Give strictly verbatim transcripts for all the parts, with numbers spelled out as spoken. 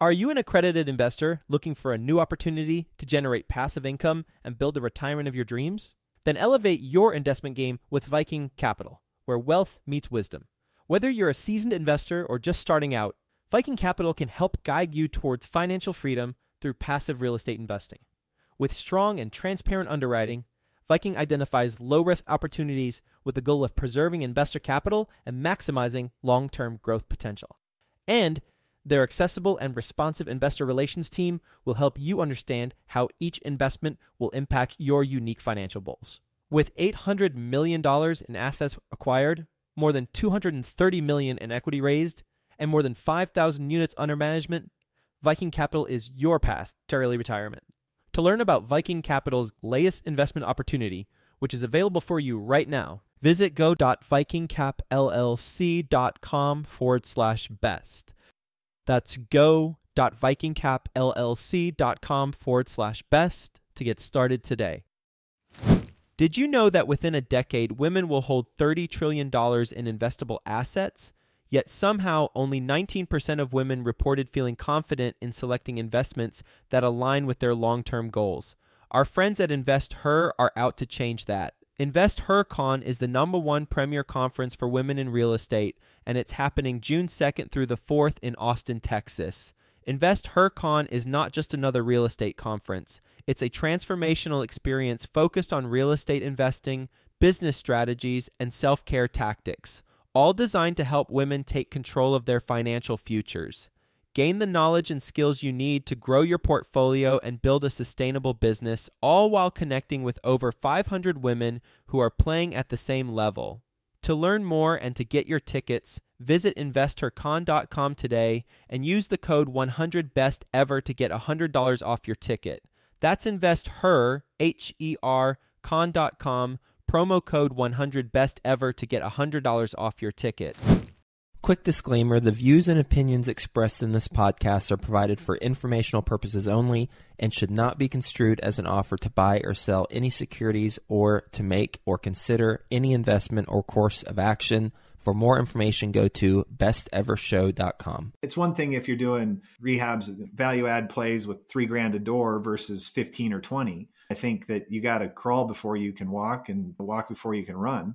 Are you an accredited investor looking for a new opportunity to generate passive income and build the retirement of your dreams? Then elevate your investment game with Viking Capital, where wealth meets wisdom. Whether you're a seasoned investor or just starting out, Viking Capital can help guide you towards financial freedom through passive real estate investing. With strong and transparent underwriting, Viking identifies low-risk opportunities with the goal of preserving investor capital and maximizing long-term growth potential. And their accessible and responsive investor relations team will help you understand how each investment will impact your unique financial goals. With eight hundred million dollars in assets acquired, more than two hundred thirty million dollars in equity raised, and more than five thousand units under management, Viking Capital is your path to early retirement. To learn about Viking Capital's latest investment opportunity, which is available for you right now, visit go.vikingcapllc.com forward slash best. That's go.vikingcapllc.com forward slash best to get started today. Did you know that within a decade, women will hold thirty trillion dollars in investable assets? Yet somehow only nineteen percent of women reported feeling confident in selecting investments that align with their long-term goals. Our friends at InvestHer are out to change that. InvestHerCon is the number one premier conference for women in real estate, and it's happening June second through the fourth in Austin, Texas. InvestHerCon is not just another real estate conference. It's a transformational experience focused on real estate investing, business strategies, and self-care tactics, all designed to help women take control of their financial futures. Gain the knowledge and skills you need to grow your portfolio and build a sustainable business, all while connecting with over five hundred women who are playing at the same level. To learn more and to get your tickets, visit investor con dot com today and use the code one hundred best ever to get one hundred dollars off your ticket. That's InvestHer, H E R, con dot com, promo code one hundred best ever to get one hundred dollars off your ticket. Quick disclaimer, the views and opinions expressed in this podcast are provided for informational purposes only and should not be construed as an offer to buy or sell any securities or to make or consider any investment or course of action. For more information, go to best ever show dot com. It's one thing if you're doing rehabs, value add plays with three grand a door versus fifteen or twenty. I think that you got to crawl before you can walk and walk before you can run.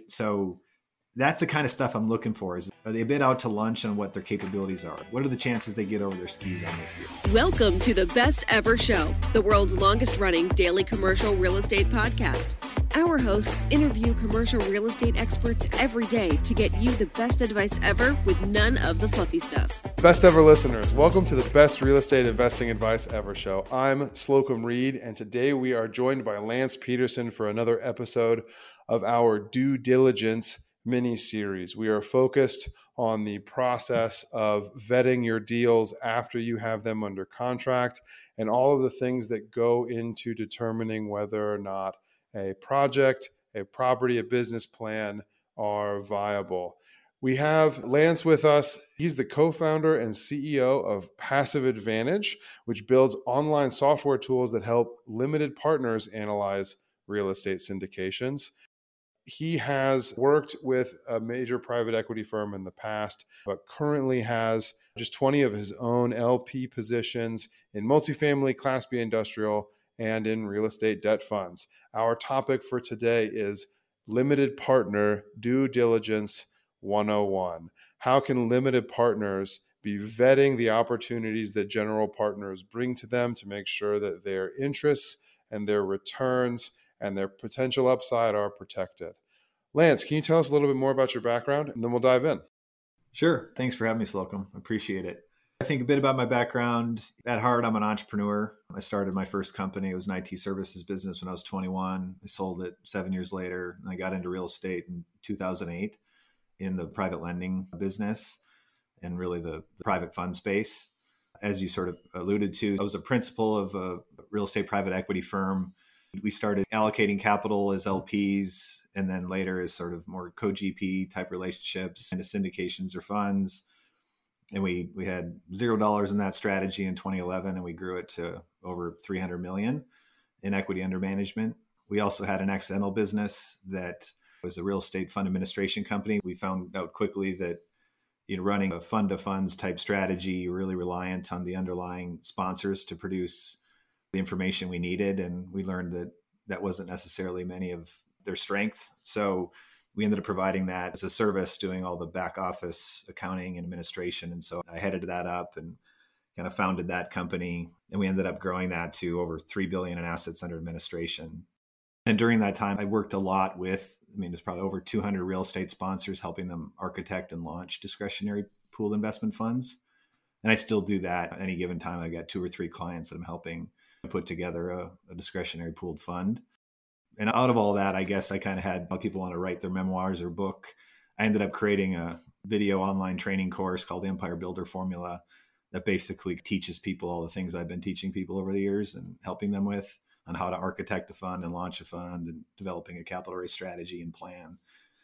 So that's the kind of stuff I'm looking for. Is are they a bit out to lunch on what their capabilities are? What are the chances they get over their skis on this deal? Welcome to the Best Ever Show, the world's longest running daily commercial real estate podcast. Our hosts interview commercial real estate experts every day to get you the best advice ever with none of the fluffy stuff. Best ever listeners, welcome to the Best Real Estate Investing Advice Ever Show. I'm Slocum Reed, and today we are joined by Lance Peterson for another episode of our Due Diligence mini-series. We are focused on the process of vetting your deals after you have them under contract and all of the things that go into determining whether or not a project, a property, a business plan are viable. We have Lance with us. He's the co-founder and C E O of Passive Advantage, which builds online software tools that help limited partners analyze real estate syndications. He has worked with a major private equity firm in the past, but currently has just twenty of his own L P positions in multifamily, Class B industrial, and in real estate debt funds. Our topic for today is Limited Partner Due Diligence one oh one. How can limited partners be vetting the opportunities that general partners bring to them to make sure that their interests and their returns and their potential upside are protected? Lance, can you tell us a little bit more about your background, and then we'll dive in? Sure. Thanks for having me, Slocum. Appreciate it. I think a bit about my background. At heart, I'm an entrepreneur. I started my first company. It was an I T services business when I was twenty-one. I sold it seven years later, and I got into real estate in two thousand eight in the private lending business and really the, the private fund space. As you sort of alluded to, I was a principal of a real estate private equity firm. We started allocating capital as L Ps and then later as sort of more co-G P type relationships into syndications or funds. And we we had zero dollars in that strategy in twenty eleven, and we grew it to over three hundred million in equity under management. We also had an accidental business that was a real estate fund administration company. We found out quickly that you know, running a fund of funds type strategy, you're really reliant on the underlying sponsors to produce the information we needed. And we learned that that wasn't necessarily many of their strength. So we ended up providing that as a service, doing all the back office accounting and administration. And so I headed that up and kind of founded that company. And we ended up growing that to over three billion dollars in assets under administration. And during that time, I worked a lot with, I mean, there's probably over two hundred real estate sponsors, helping them architect and launch discretionary pooled investment funds. And I still do that at any given time. I got two or three clients that I'm helping put together a, a discretionary pooled fund. And out of all that, I guess I kind of had people want to write their memoirs or book. I ended up creating a video online training course called the Empire Builder Formula that basically teaches people all the things I've been teaching people over the years and helping them with on how to architect a fund and launch a fund and developing a capital raise strategy and plan.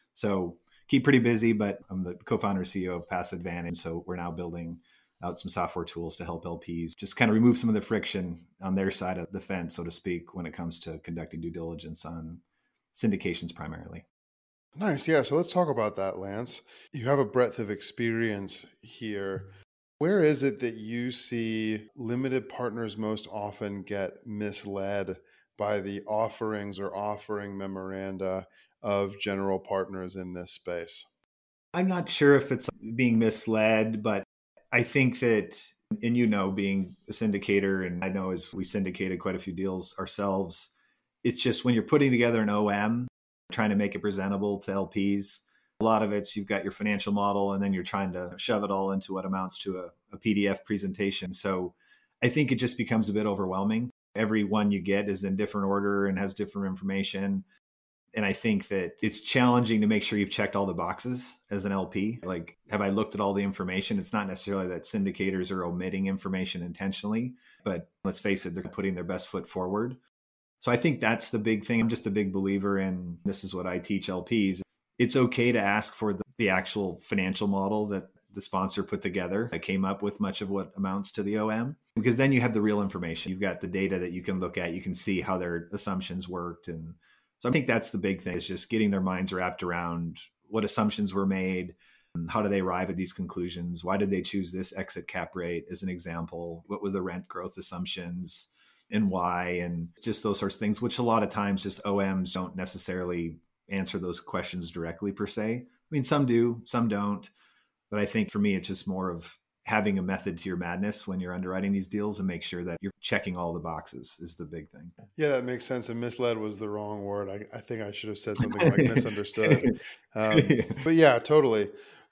So keep pretty busy, but I'm the co-founder and C E O of Passive Advantage. So we're now building out some software tools to help L Ps just kind of remove some of the friction on their side of the fence, so to speak, when it comes to conducting due diligence on syndications primarily. Nice. Yeah. So let's talk about that, Lance. You have a breadth of experience here. Where is it that you see limited partners most often get misled by the offerings or offering memoranda of general partners in this space? I'm not sure if it's being misled, but I think that, and you know, being a syndicator, and I know as we syndicated quite a few deals ourselves, it's just when you're putting together an O M, trying to make it presentable to L Ps, a lot of it's you've got your financial model and then you're trying to shove it all into what amounts to a, a P D F presentation. So I think it just becomes a bit overwhelming. Every one you get is in different order and has different information. And I think that it's challenging to make sure you've checked all the boxes as an L P. Like, have I looked at all the information? It's not necessarily that syndicators are omitting information intentionally, but let's face it, they're putting their best foot forward. So I think that's the big thing. I'm just a big believer in, this is what I teach L Ps. It's okay to ask for the, the actual financial model that the sponsor put together that came up with much of what amounts to the O M, because then you have the real information. You've got the data that you can look at. You can see how their assumptions worked. And so I think that's the big thing, is just getting their minds wrapped around what assumptions were made. How do they arrive at these conclusions? Why did they choose this exit cap rate as an example? What were the rent growth assumptions and why? And just those sorts of things, which a lot of times just O Ms don't necessarily answer those questions directly per se. I mean, some do, some don't. But I think for me, it's just more of having a method to your madness when you're underwriting these deals and make sure that you're checking all the boxes is the big thing. Yeah, that makes sense. And misled was the wrong word. I, I think I should have said something like misunderstood. Um, but yeah, totally.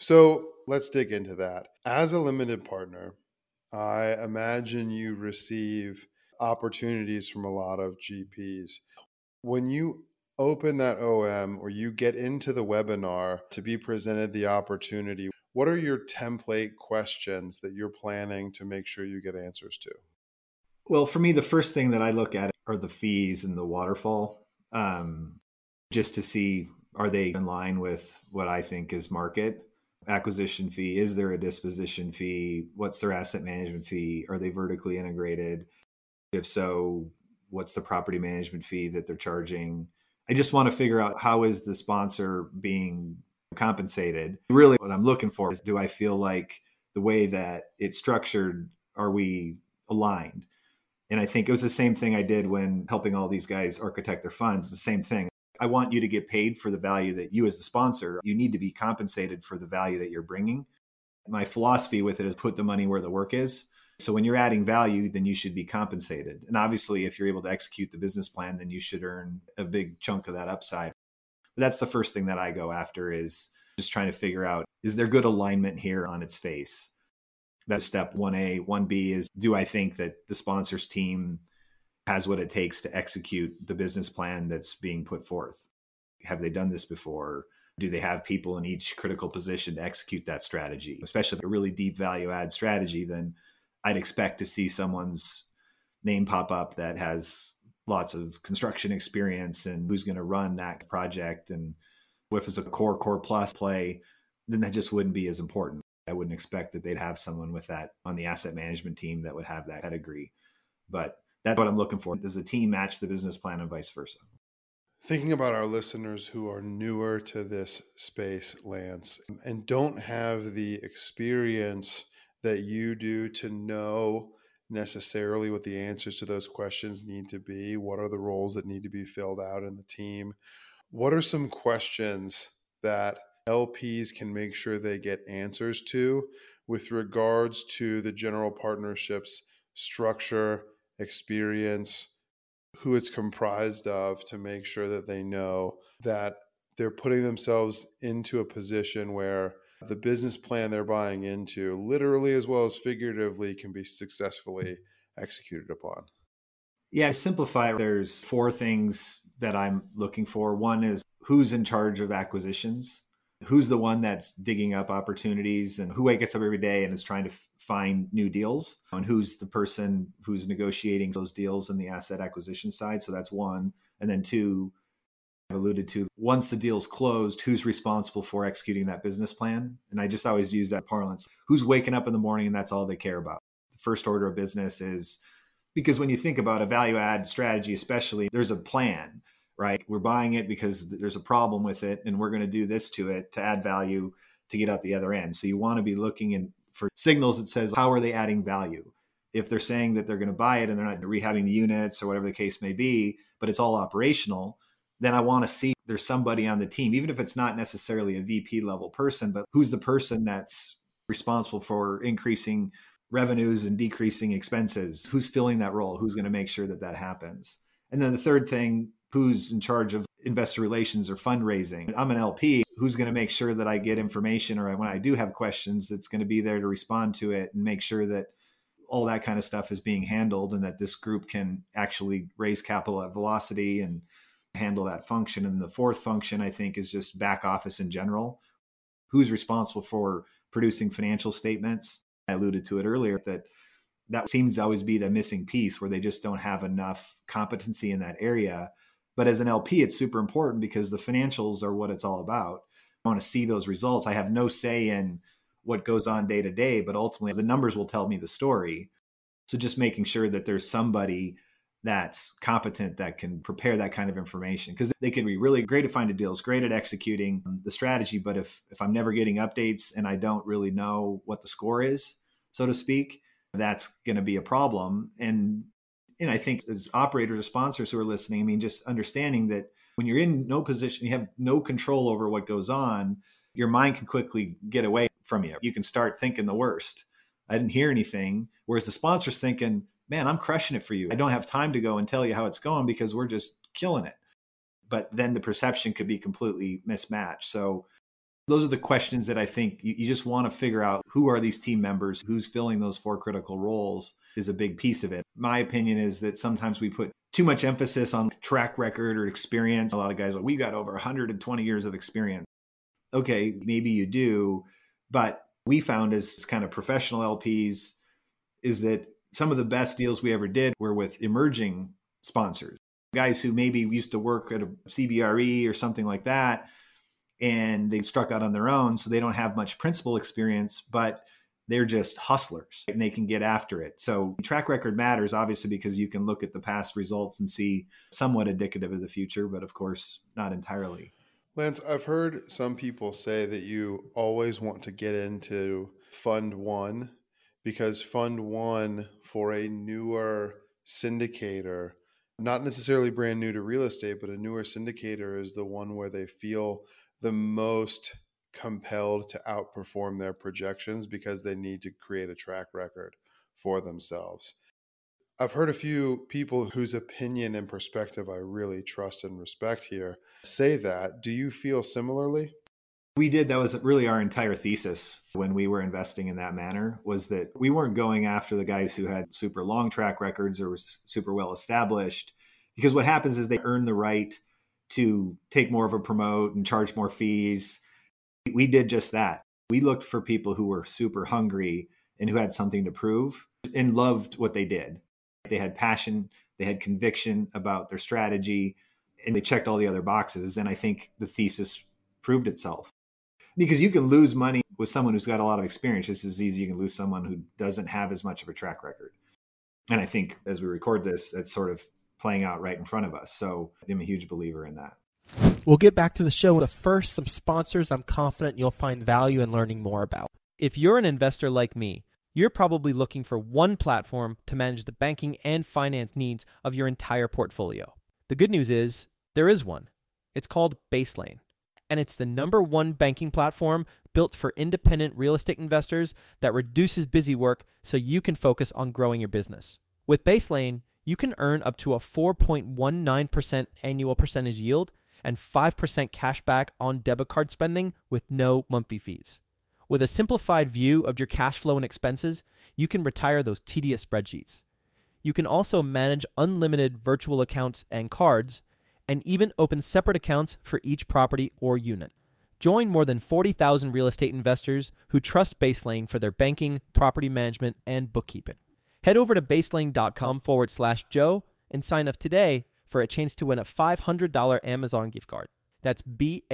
So let's dig into that. As a limited partner, I imagine you receive opportunities from a lot of G Ps. When you open that O M or you get into the webinar to be presented the opportunity, what are your template questions that you're planning to make sure you get answers to? Well, for me, the first thing that I look at are the fees and the waterfall, um, just to see, are they in line with what I think is market? Acquisition fee, is there a disposition fee? What's their asset management fee? Are they vertically integrated? If so, what's the property management fee that they're charging? I just want to figure out, how is the sponsor being compensated? Really what I'm looking for is, do I feel like the way that it's structured, are we aligned? And I think it was the same thing I did when helping all these guys architect their funds. The same thing. I want you to get paid for the value that you as the sponsor, you need to be compensated for the value that you're bringing. My philosophy with it is put the money where the work is. So when you're adding value, then you should be compensated. And obviously, if you're able to execute the business plan, then you should earn a big chunk of that upside. But that's the first thing that I go after, is just trying to figure out, is there good alignment here on its face? That's step one A. one B is, do I think that the sponsor's team has what it takes to execute the business plan that's being put forth? Have they done this before? Do they have people in each critical position to execute that strategy? Especially if a really deep value add strategy, then I'd expect to see someone's name pop up that has lots of construction experience and who's going to run that project. And if it's a core, core plus play, then that just wouldn't be as important. I wouldn't expect that they'd have someone with that on the asset management team that would have that pedigree. But that's what I'm looking for. Does the team match the business plan and vice versa? Thinking about our listeners who are newer to this space, Lance, and don't have the experience that you do to know necessarily what the answers to those questions need to be, what are the roles that need to be filled out in the team? What are some questions that L Ps can make sure they get answers to with regards to the general partnership's structure, experience, who it's comprised of, to make sure that they know that they're putting themselves into a position where the business plan they're buying into, literally as well as figuratively, can be successfully executed upon? Yeah, to simplify, there's four things that I'm looking for. One is who's in charge of acquisitions, who's the one that's digging up opportunities, and who gets up every day and is trying to f- find new deals, and who's the person who's negotiating those deals in the asset acquisition side. So that's one. And then two, I've alluded to, once the deal's closed, who's responsible for executing that business plan? And I just always use that parlance. Who's waking up in the morning and that's all they care about? The first order of business is, because when you think about a value add strategy, especially, there's a plan, right? We're buying it because there's a problem with it, and we're going to do this to it to add value to get out the other end. So you want to be looking in for signals that says, how are they adding value? If they're saying that they're going to buy it and they're not rehabbing the units or whatever the case may be, but it's all operational, then I want to see there's somebody on the team, even if it's not necessarily a V P level person, but who's the person that's responsible for increasing revenues and decreasing expenses? Who's filling that role? Who's going to make sure that that happens? And then the third thing, who's in charge of investor relations or fundraising? I'm an L P. Who's going to make sure that I get information, or when I do have questions, that's going to be there to respond to it and make sure that all that kind of stuff is being handled, and that this group can actually raise capital at velocity and handle that function. And the fourth function, I think, is just back office in general. Who's responsible for producing financial statements? I alluded to it earlier, that that seems to always be the missing piece, where they just don't have enough competency in that area. But as an L P, it's super important because the financials are what it's all about. I want to see those results. I have no say in what goes on day to day, but ultimately the numbers will tell me the story. So just making sure that there's somebody that's competent that can prepare that kind of information, because they can be really great at finding deals, great at executing the strategy. But if if I'm never getting updates and I don't really know what the score is, so to speak, that's going to be a problem. And and I think as operators or sponsors who are listening, I mean, just understanding that when you're in no position, you have no control over what goes on, your mind can quickly get away from you. You can start thinking the worst. I didn't hear anything. Whereas the sponsor's thinking, man, I'm crushing it for you. I don't have time to go and tell you how it's going because we're just killing it. But then the perception could be completely mismatched. So those are the questions that I think you, you just want to figure out. Who are these team members? Who's filling those four critical roles is a big piece of it. My opinion is that sometimes we put too much emphasis on track record or experience. A lot of guys are like, we got over one hundred twenty years of experience. Okay, maybe you do. But we found as kind of professional L Ps is that some of the best deals we ever did were with emerging sponsors, guys who maybe used to work at a C B R E or something like that, and they struck out on their own. So they don't have much principal experience, but they're just hustlers and they can get after it. So track record matters, obviously, because you can look at the past results and see somewhat indicative of the future, but of course, not entirely. Lance, I've heard some people say that you always want to get into fund one, because fund one for a newer syndicator, not necessarily brand new to real estate, but a newer syndicator is the one where they feel the most compelled to outperform their projections because they need to create a track record for themselves. I've heard a few people whose opinion and perspective I really trust and respect here say that. Do you feel similarly? We did. That was really our entire thesis when we were investing in that manner, was that we weren't going after the guys who had super long track records or was super well established, because what happens is they earn the right to take more of a promote and charge more fees. We did just that. We looked for people who were super hungry and who had something to prove and loved what they did. They had passion, they had conviction about their strategy, and they checked all the other boxes. And I think the thesis proved itself. Because you can lose money with someone who's got a lot of experience just as easy as you can lose someone who doesn't have as much of a track record. And I think as we record this, that's sort of playing out right in front of us. So I'm a huge believer in that. We'll get back to the show, but first, some sponsors I'm confident you'll find value in learning more about. If you're an investor like me, you're probably looking for one platform to manage the banking and finance needs of your entire portfolio. The good news is there is one. It's called Baselane, and it's the number one banking platform built for independent real estate investors that reduces busy work so you can focus on growing your business. With Baselane, you can earn up to a four point one nine percent annual percentage yield and five percent cash back on debit card spending with no monthly fees. With a simplified view of your cash flow and expenses, you can retire those tedious spreadsheets. You can also manage unlimited virtual accounts and cards, and even open separate accounts for each property or unit. Join more than forty thousand real estate investors who trust Baselane for their banking, property management, and bookkeeping. Head over to baselane.com forward slash Joe and sign up today for a chance to win a five hundred dollars Amazon gift card. That's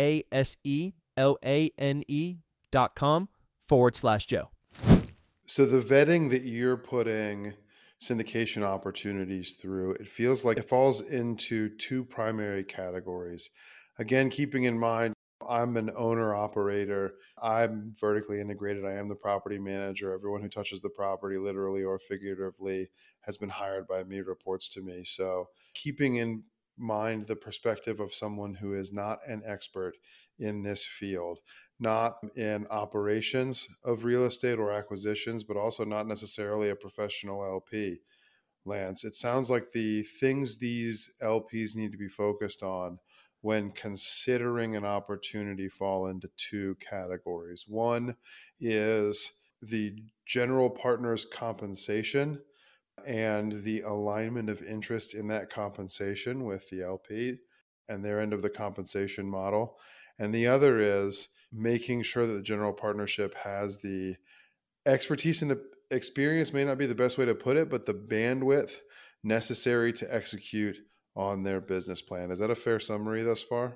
B-A-S-E-L-A-N-E dot com forward slash Joe. So the vetting that you're putting syndication opportunities through, it feels like it falls into two primary categories. Again, keeping in mind, I'm an owner operator. I'm vertically integrated. I am the property manager. Everyone who touches the property, literally or figuratively, has been hired by me, reports to me. So keeping in mind the perspective of someone who is not an expert in this field, not in operations of real estate or acquisitions, but also not necessarily a professional L P, Lance, it sounds like the things these L Ps need to be focused on when considering an opportunity fall into two categories. One is the general partner's compensation and the alignment of interest in that compensation with the L P and their end of the compensation model. And the other is making sure that the general partnership has the expertise and experience, may not be the best way to put it, but the bandwidth necessary to execute on their business plan. Is that a fair summary thus far?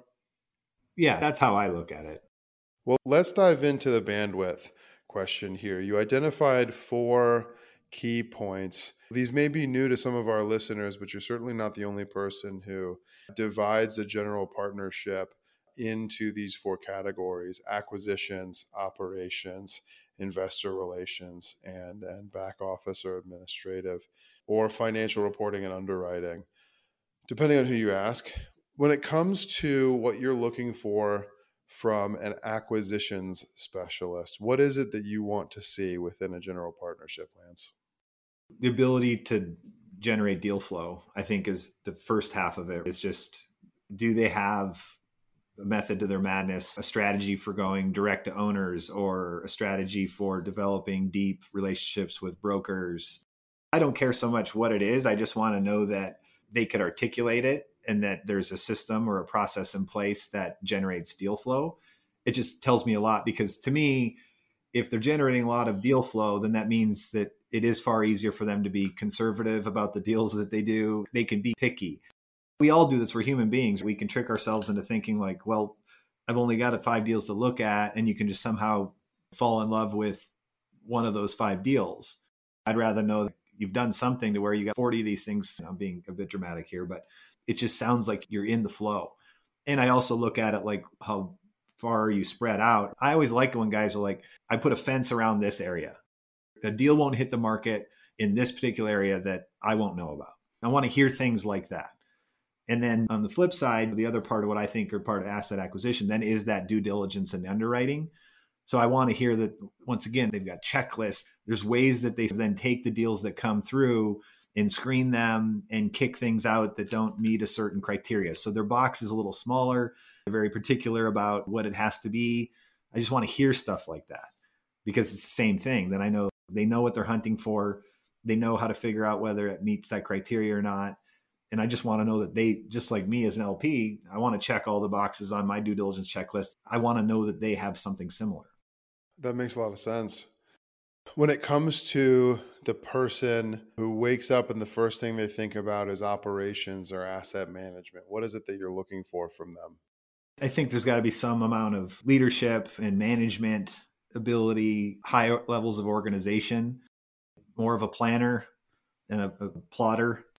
Yeah, that's how I look at it. Well, let's dive into the bandwidth question here. You identified four key points. These may be new to some of our listeners, but you're certainly not the only person who divides a general partnership into these four categories: acquisitions, operations, investor relations, and, and back office or administrative, or financial reporting and underwriting, depending on who you ask. When it comes to what you're looking for from an acquisitions specialist, what is it that you want to see within a general partnership, Lance? The ability to generate deal flow, I think, is the first half of it. Is just, do they have a method to their madness, a strategy for going direct to owners, or a strategy for developing deep relationships with brokers? I don't care so much what it is. I just want to know that they could articulate it and that there's a system or a process in place that generates deal flow. It just tells me a lot, because to me, if they're generating a lot of deal flow, then that means that it is far easier for them to be conservative about the deals that they do. They can be picky. We all do this. We're human beings. We can trick ourselves into thinking like, well, I've only got five deals to look at, and you can just somehow fall in love with one of those five deals. I'd rather know that you've done something to where you got forty of these things. I'm being a bit dramatic here, but it just sounds like you're in the flow. And I also look at it like, how far are you spread out? I always like when guys are like, I put a fence around this area. The deal won't hit the market in this particular area that I won't know about. I want to hear things like that. And then on the flip side, the other part of what I think are part of asset acquisition then is that due diligence and underwriting. So I want to hear that, once again, they've got checklists. There's ways that they then take the deals that come through and screen them and kick things out that don't meet a certain criteria. So their box is a little smaller. They're very particular about what it has to be. I just want to hear stuff like that, because it's the same thing. Then I know they know what they're hunting for. They know how to figure out whether it meets that criteria or not. And I just want to know that they, just like me as an L P, I want to check all the boxes on my due diligence checklist. I want to know that they have something similar. That makes a lot of sense. When it comes to the person who wakes up and the first thing they think about is operations or asset management, what is it that you're looking for from them? I think there's got to be some amount of leadership and management ability, high levels of organization, more of a planner and a, a plotter.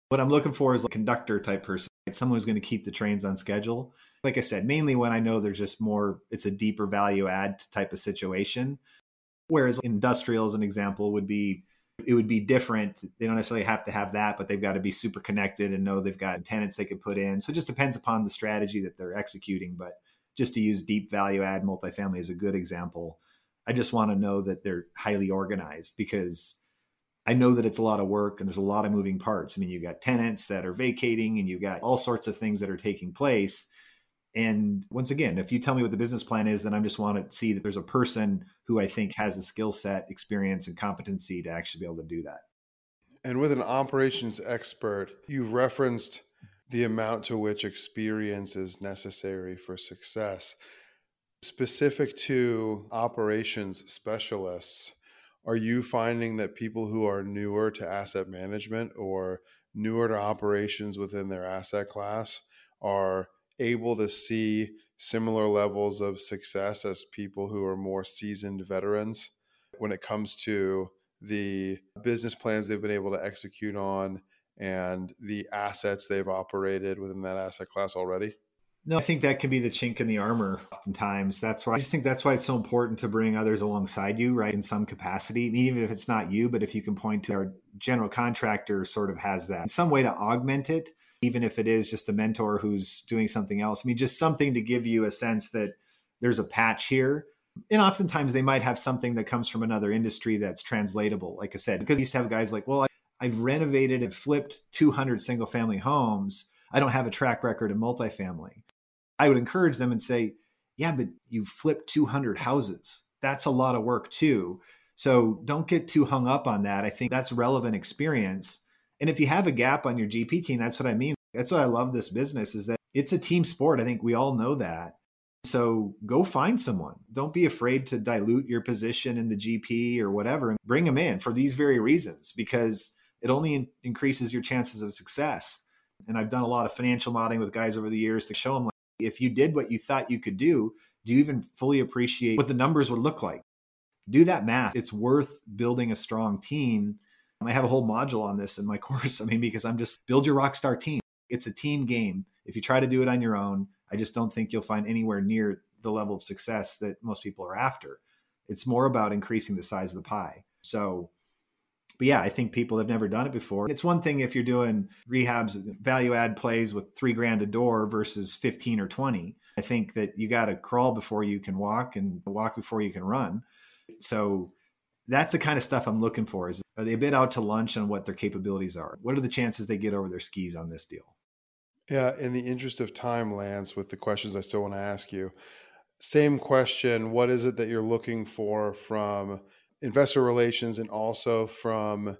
What I'm looking for is a conductor type person, right? Someone who's going to keep the trains on schedule. Like I said, mainly when I know there's just more, it's a deeper value add type of situation. Whereas industrial, as an example, would be, it would be different. They don't necessarily have to have that, but they've got to be super connected and know they've got tenants they could put in. So it just depends upon the strategy that they're executing. But just to use deep value add multifamily as a good example, I just want to know that they're highly organized, because I know that it's a lot of work and there's a lot of moving parts. I mean, you've got tenants that are vacating and you've got all sorts of things that are taking place. And once again, if you tell me what the business plan is, then I just want to see that there's a person who I think has a skill set, experience, and competency to actually be able to do that. And with an operations expert, you've referenced the amount to which experience is necessary for success. Specific to operations specialists, are you finding that people who are newer to asset management or newer to operations within their asset class are able to see similar levels of success as people who are more seasoned veterans when it comes to the business plans they've been able to execute on and the assets they've operated within that asset class already? No, I think that can be the chink in the armor oftentimes. That's why I just think that's why it's so important to bring others alongside you, right? In some capacity, even if it's not you, but if you can point to our general contractor sort of has that in some way to augment it, even if it is just a mentor who's doing something else. I mean, just something to give you a sense that there's a patch here. And oftentimes they might have something that comes from another industry that's translatable. Like I said, because I used to have guys like, well, I, I've renovated and flipped two hundred single family homes. I don't have a track record of multifamily. I would encourage them and say, yeah, but you flipped two hundred houses. That's a lot of work too. So don't get too hung up on that. I think that's relevant experience. And if you have a gap on your G P team, that's what I mean. That's what I love this business, is that it's a team sport. I think we all know that. So go find someone. Don't be afraid to dilute your position in the G P or whatever, and bring them in for these very reasons, because it only in- increases your chances of success. And I've done a lot of financial modeling with guys over the years to show them, like, if you did what you thought you could do, do you even fully appreciate what the numbers would look like? Do that math. It's worth building a strong team. I have a whole module on this in my course. I mean, because I'm just build your rock star team. It's a team game. If you try to do it on your own, I just don't think you'll find anywhere near the level of success that most people are after. It's more about increasing the size of the pie. So, but yeah, I think people have never done it before. It's one thing if you're doing rehabs, value add plays with three grand a door versus fifteen or twenty. I think that you got to crawl before you can walk and walk before you can run. So that's the kind of stuff I'm looking for. Is are they a bit out to lunch on what their capabilities are? What are the chances they get over their skis on this deal? Yeah, in the interest of time, Lance, with the questions I still want to ask you, same question. What is it that you're looking for from investor relations and also from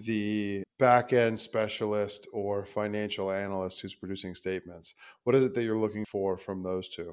the back-end specialist or financial analyst who's producing statements? What is it that you're looking for from those two?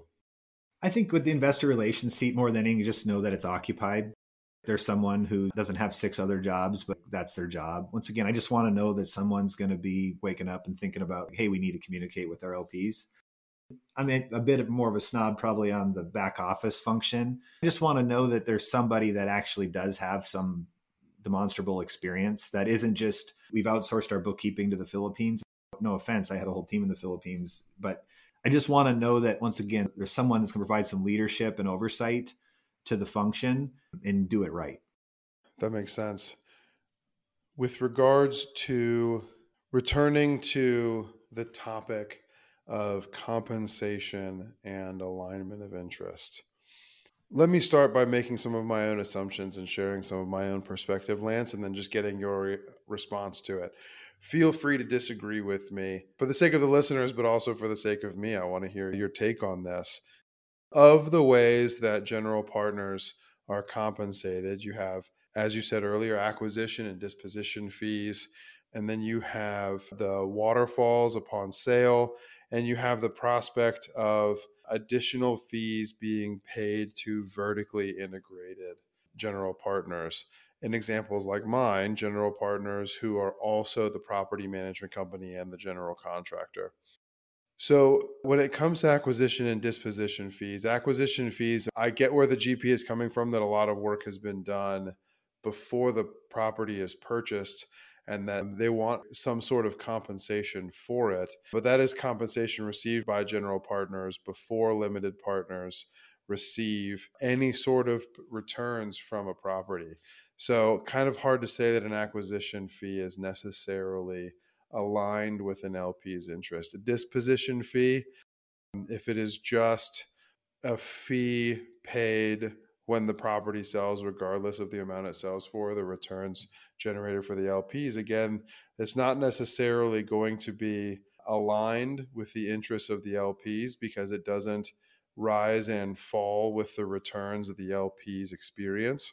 I think with the investor relations seat, more than anything, you just know that it's occupied. There's someone who doesn't have six other jobs, but that's their job. Once again, I just want to know that someone's going to be waking up and thinking about, hey, we need to communicate with our L Ps. I'm a bit more of a snob probably on the back office function. I just want to know that there's somebody that actually does have some demonstrable experience that isn't just, we've outsourced our bookkeeping to the Philippines. No offense, I had a whole team in the Philippines, but I just want to know that, once again, there's someone that's going to provide some leadership and oversight to the function and do it right. That makes sense. With regards to returning to the topic of compensation and alignment of interest, let me start by making some of my own assumptions and sharing some of my own perspective, Lance, and then just getting your response to it. Feel free to disagree with me for the sake of the listeners, but also for the sake of me. I want to hear your take on this. Of the ways that general partners are compensated, you have, as you said earlier, acquisition and disposition fees, and then you have the waterfalls upon sale, and you have the prospect of additional fees being paid to vertically integrated general partners. In examples like mine, general partners who are also the property management company and the general contractor. So when it comes to acquisition and disposition fees, acquisition fees, I get where the G P is coming from, that a lot of work has been done before the property is purchased. and that they want some sort of compensation for it. But that is compensation received by general partners before limited partners receive any sort of returns from a property. So kind of hard to say that an acquisition fee is necessarily aligned with an L P's interest. A disposition fee, if it is just a fee paid when the property sells, regardless of the amount it sells for, the returns generated for the L Ps, again, it's not necessarily going to be aligned with the interests of the L Ps because it doesn't rise and fall with the returns that the L Ps experience.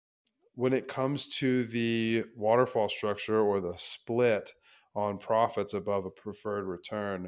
When it comes to the waterfall structure or the split on profits above a preferred return,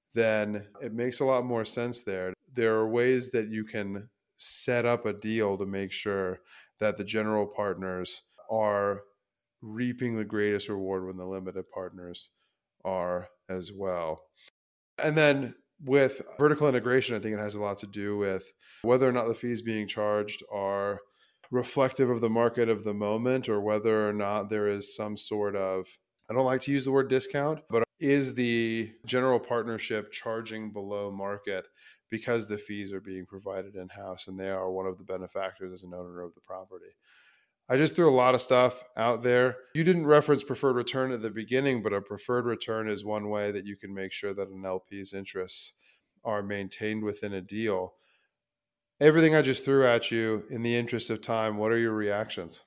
then it makes a lot more sense there. There are ways that you can set up a deal to make sure that the general partners are reaping the greatest reward when the limited partners are as well. And then with vertical integration, I think it has a lot to do with whether or not the fees being charged are reflective of the market of the moment, or whether or not there is some sort of, I don't like to use the word discount, but is the general partnership charging below market because the fees are being provided in-house and they are one of the benefactors as an owner of the property. I just threw a lot of stuff out there. You didn't reference preferred return at the beginning, but a preferred return is one way that you can make sure that an L P's interests are maintained within a deal. Everything I just threw at you, in the interest of time, what are your reactions?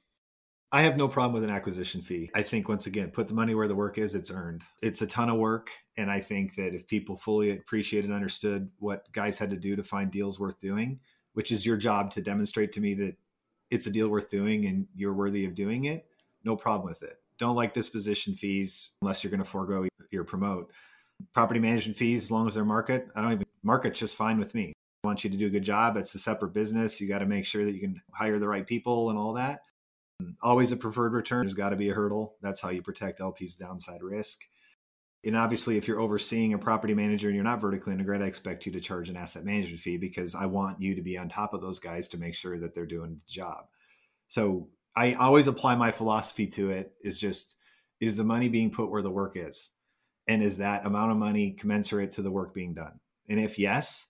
I have no problem with an acquisition fee. I think, once again, put the money where the work is, it's earned. It's a ton of work. And I think that if people fully appreciated and understood what guys had to do to find deals worth doing, which is your job to demonstrate to me that it's a deal worth doing and you're worthy of doing it, no problem with it. Don't like disposition fees unless you're going to forego your promote. Property management fees, as long as they're market, I don't even, market's just fine with me. I want you to do a good job. It's a separate business. You got to make sure that you can hire the right people and all that. Always a preferred return. There's got to be a hurdle. That's how you protect L P's downside risk. And obviously, if you're overseeing a property manager and you're not vertically integrated, I expect you to charge an asset management fee because I want you to be on top of those guys to make sure that they're doing the job. So I always apply my philosophy to it is just, is the money being put where the work is? And is that amount of money commensurate to the work being done? And if yes,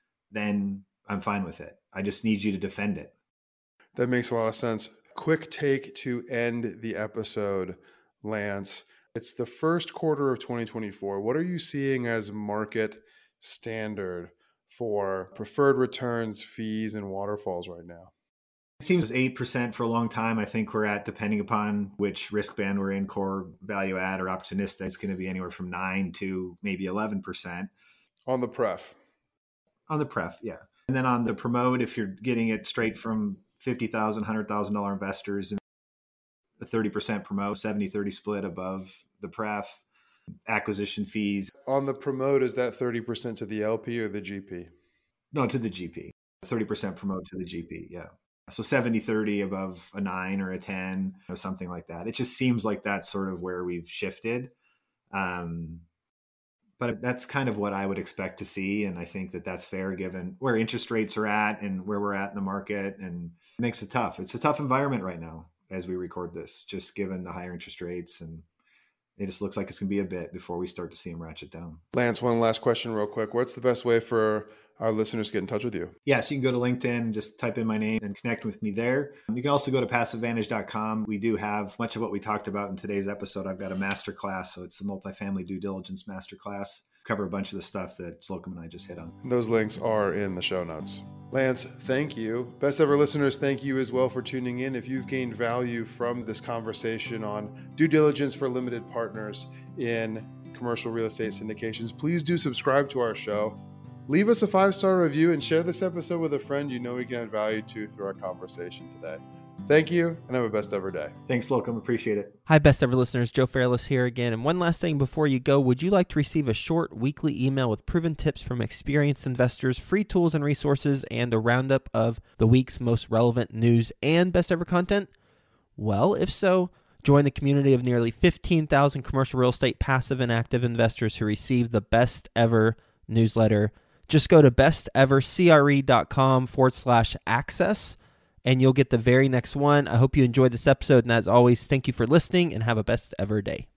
then I'm fine with it. I just need you to defend it. That makes a lot of sense. Quick take to end the episode, Lance. It's the first quarter of twenty twenty-four. What are you seeing as market standard for preferred returns, fees, and waterfalls right now? It seems eight percent for a long time. I think we're at, depending upon which risk band we're in, core, value add, or opportunistic, it's going to be anywhere from nine to maybe eleven percent. On the pref. On the pref, yeah. And then on the promote, if you're getting it straight from fifty thousand dollars, one hundred thousand dollars investors, and the thirty percent promote, seventy thirty split above the pref, acquisition fees. On the promote, is that thirty percent to the L P or the G P? No, to the G P. thirty percent promote to the G P, yeah. So seventy thirty above a nine or a ten or something like that. It just seems like that's sort of where we've shifted. Um, but that's kind of what I would expect to see. And I think that that's fair given where interest rates are at and where we're at in the market, and it makes it tough. It's a tough environment right now as we record this, just given the higher interest rates, and it just looks like it's going to be a bit before we start to see them ratchet down. Lance, one last question real quick. What's the best way for our listeners to get in touch with you? Yeah, so you can go to LinkedIn, just type in my name and connect with me there. You can also go to passive advantage dot com. We do have much of what we talked about in today's episode. I've got a masterclass, so it's the multifamily due diligence masterclass. Cover a bunch of the stuff that Slocum and I just hit on. Those links are in the show notes. Lance, thank you. Best ever listeners, thank you as well for tuning in. If you've gained value from this conversation on due diligence for limited partners in commercial real estate syndications, please do subscribe to our show. Leave us a five-star review and share this episode with a friend you know we can add value to through our conversation today. Thank you, and have a best ever day. Thanks, Slocum. Appreciate it. Hi, best ever listeners. Joe Fairless here again. And one last thing before you go, would you like to receive a short weekly email with proven tips from experienced investors, free tools and resources, and a roundup of the week's most relevant news and best ever content? Well, if so, join the community of nearly fifteen thousand commercial real estate passive and active investors who receive the best ever newsletter. Just go to bestevercre.com forward slash access. and you'll get the very next one. I hope you enjoyed this episode. And as always, thank you for listening and have a best ever day.